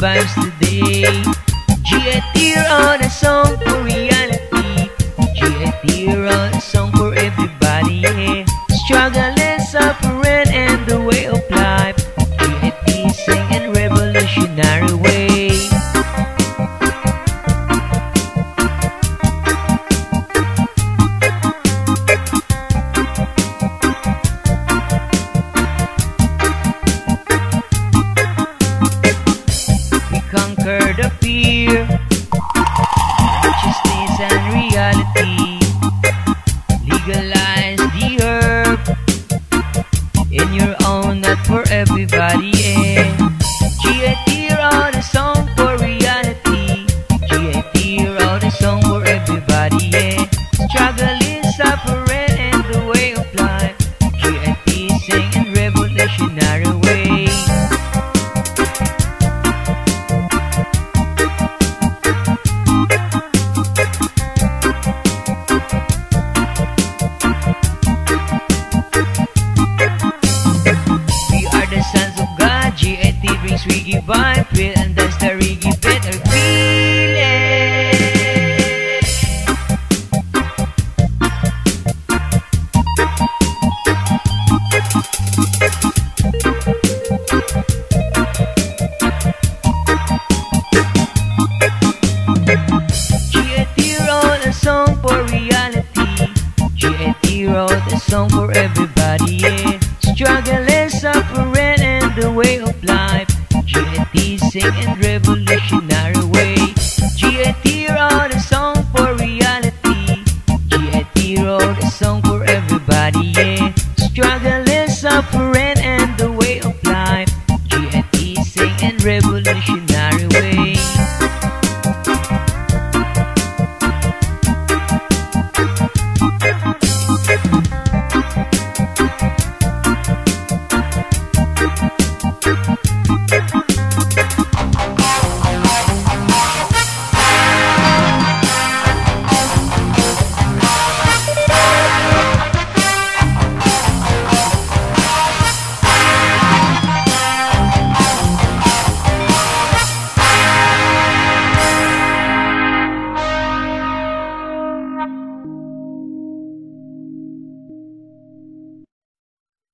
vibes today. GIT wrote a song for reality. GIT wrote a song for everybody, yeah. Struggle and suffering and the way of life. GIT sing in revolutionary way. Conquer the fear, righteousness and reality. Legalize the herb in your own, not for everybody, yeah. GIT wrote a song for reality. GIT wrote a song for everybody, yeah. Struggle is suffering and the way of life. GIT sing in revolutionary way. GIT brings reggae vibe, feel and dance the reggae better feeling. GIT wrote a song for reality. GIT wrote a song for everybody, yeah. Struggle and suffering and the way of life. GIT sing in revolutionary way. GIT wrote a song for reality. GIT wrote a song for everybody, yeah. Struggle and suffering and the way of life. GIT sing in revolutionary way.